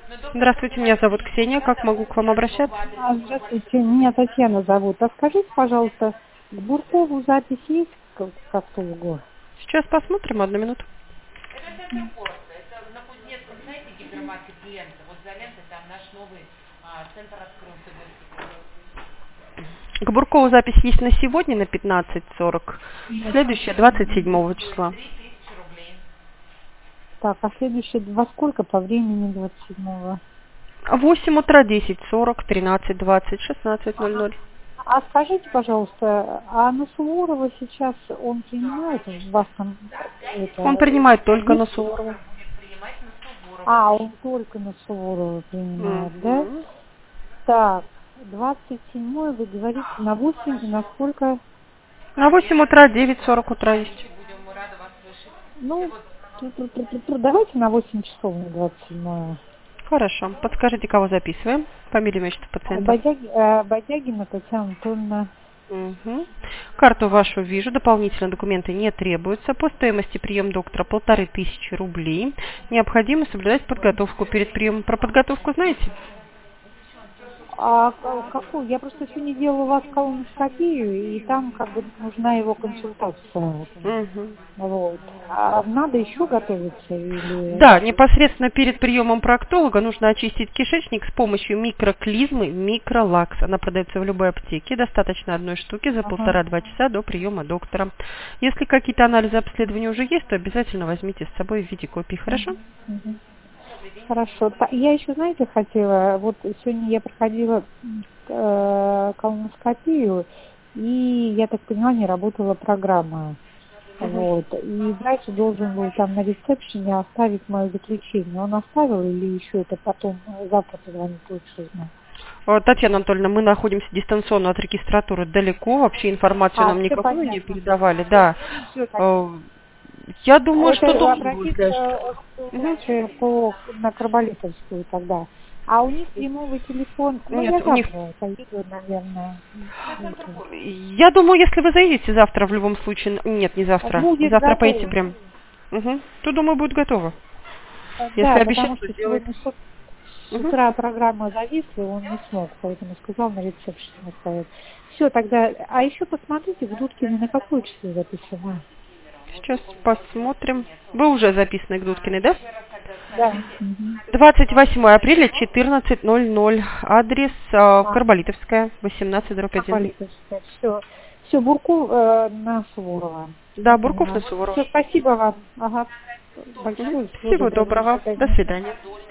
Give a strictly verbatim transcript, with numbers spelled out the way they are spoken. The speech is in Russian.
Здравствуйте, меня зовут Ксения. Как могу к вам обращаться? А, Здравствуйте, меня Татьяна зовут. А скажите, пожалуйста, к Буркову запись есть к каталогу? Сейчас посмотрим, одну минуту. К Буркову запись есть на сегодня на пятнадцать сорок. Следующая двадцать седьмого числа. Так, а следующее во сколько по времени двадцать седьмого? восемь утра, десять сорок, тринадцать двадцать, шестнадцать ноль ноль. А скажите, пожалуйста, а на Суворова сейчас он принимает в вас там Он это? принимает только Есть? на Суворова. А, он только на Суворова принимает, да? Мгм. Так, двадцать седьмое вы говорите на восемь и на сколько? На восемь утра, девять сорок утра есть. Ну, тру- тру- тру- тру- тру, давайте на восемь часов на двадцать седьмое. Хорошо. Подскажите, кого записываем? Фамилия, имя, отчество пациента. Бодяги- э, Бодягина Татьяна Анатольевна. Мгм. Карту вашу вижу, дополнительные документы не требуются. По стоимости прием доктора полторы тысячи рублей. Необходимо соблюдать подготовку перед приемом. Про подготовку знаете? А к- какую? Я просто сегодня делала у вас колоноскопию, и там как бы нужна его консультация. Мгм. Вот. А надо еще готовиться или... Да, непосредственно перед приемом проктолога нужно очистить кишечник с помощью микроклизмы микролакс. Она продается в любой аптеке. Достаточно одной штуки за Ага. полтора-два часа до приема доктора. Если какие-то анализы обследования уже есть, то обязательно возьмите с собой в виде копии. Хорошо? Мгм. Мгм. Хорошо. Та- Я еще, знаете, хотела, вот сегодня я проходила м, э, колоноскопию, и, я так понимаю, не работала программа. Мгм. Вот. И врач должен был там на ресепшене оставить мое заключение. Он оставил или еще это потом, э, завтра позвонить лучше узнать? Э, Татьяна Анатольевна, мы находимся дистанционно от регистратуры далеко, вообще информацию А, нам все никакую не понятно. передавали, да. Все так. Э, Я думаю, что Это должен будет, обратиться конечно. э, Мгм. лучше по, на Карболитовскую тогда. А у них прямого телефон, ну Нет, я у них... завтра поеду, наверное, утром. Я думаю, если вы заедете завтра в любом случае... Нет, не завтра. Будет Завтра поедете готово. прям. Угу. То, думаю, будет готово. Э, Если Да, обещать, потому то что сделает. сегодня с, ут- с Угу. утра программа зависла, и он не смог, поэтому сказал на ресепшене оставить. Все, тогда, а еще посмотрите, в Дудкине на какое число записано? Сейчас посмотрим. Вы уже записаны к Дудкиной, да? Да. Угу. двадцать восьмое апреля, четырнадцать ноль ноль. Адрес э, А, Карболитовская, восемнадцать дробь один. Карболитовская, все. Все, Бурку э, на Суворова. Да, Я Бурков на поняла. Суворова. Все, спасибо вам. Ага. Мгм. Большое, всего Всего доброго, до доброго. До свидания. свидания.